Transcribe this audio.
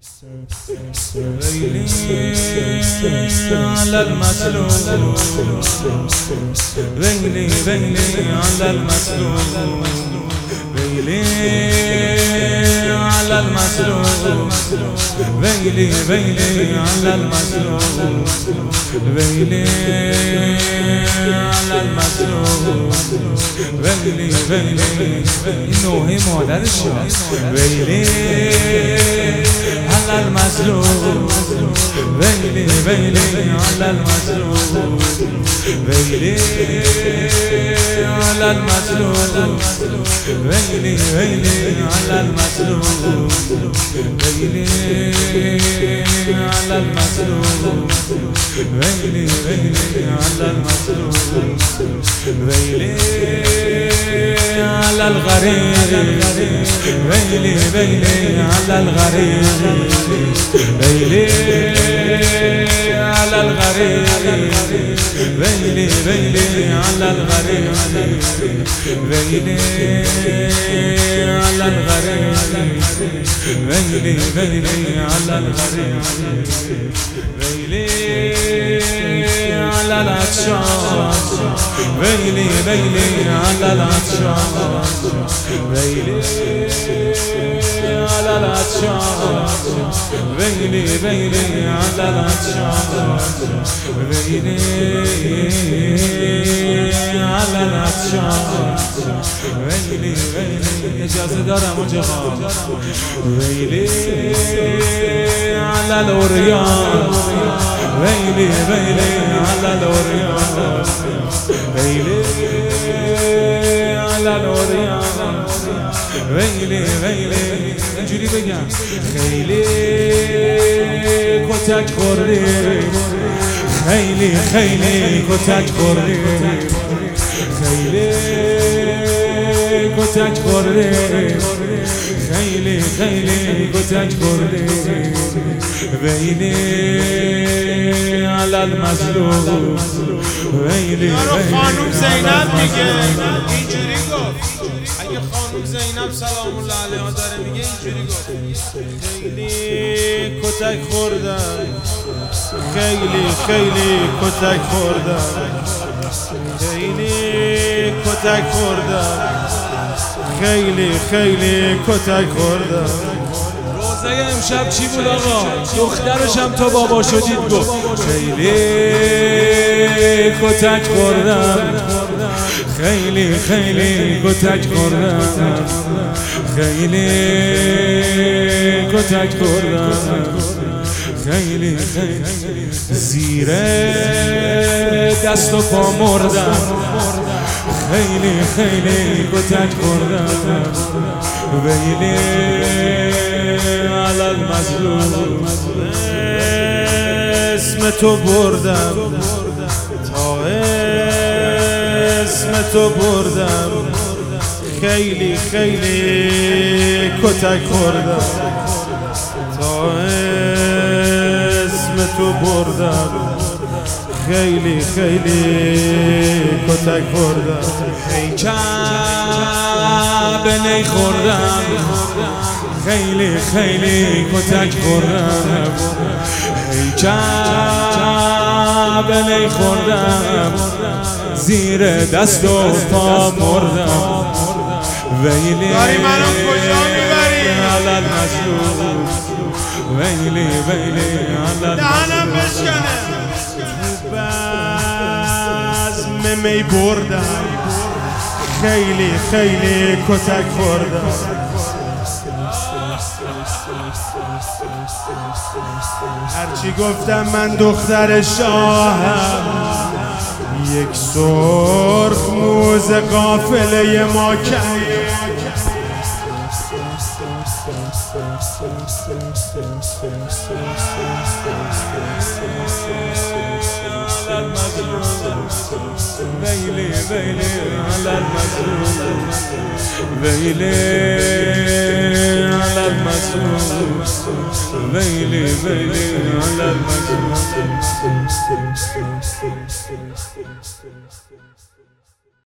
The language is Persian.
ويلي على المسلوب، ويلي على المسلوب، ويلي على المسلوب، ويلي على المسلوب، ويلي على المسلوب، ويلي إنه هي مادر الشام، ويلي على المسلوب، ويلي على المسلوب، ويلي على المسلوب، ويلي على المسلوب، ويلي على المسلوب، ويلي على المسلوب، ويلي على الغريب، ويلي على الغريب، ويلي على الغريب، ويلي على الغريب، ويلي على الغريب، ويلي على الغريب، ويلي على العطشان، ويلي على العطشان، ويلي على العطشان، ويلي على العطشان، ويلي على العطشان، ويلي اجازه دارم اونجا، ويلي على العريان، ويلي على العريان، ويلي على العريان، ويلي اینجوری بگم خیلی کتک خوردی، خیلی کتک خوردی، خیلی کتک خوردی، خیلی کتک خوردی، ویلی علی المظلوم، ویلی خانم زینب میگه اینجوری گفت، اگه خانم زینب سلام الله علیها داره میگه اینجوری گفت خیلی کتک خوردم، خیلی کتک خوردم، خیلی کتک خوردم، خیلی کتک خوردم. روزه امشب چی بود آقا؟ دخترشم تا بابا شدید گفت خیلی کتک خوردم، خیلی کتک خوردم، خیلی کتک خوردم، خیلی زیر دست و پا مردم، خیلی کتک خوردم، ویلی علی المظلوم، اسم تو بردم تا اسم تو بردم، خیلی کتک خوردم تا اسم تو بردم، خیلی کتک خوردم. به نی خوردم، خیلی کتک خوردم، به نی خوردم، زیر دست و پا مردم، ویلی داری منو کجا میبری؟ علی المظلوم، ویلی علی دهنم بشکنه. تو بزم می بردم، خیلی کتک خوردم، هرچی گفتم من دختر شاهم، یک سرخ موز قافله ما کرد، ويلي على المظلوم، ويلي على المظلوم، ويلي على المظلوم.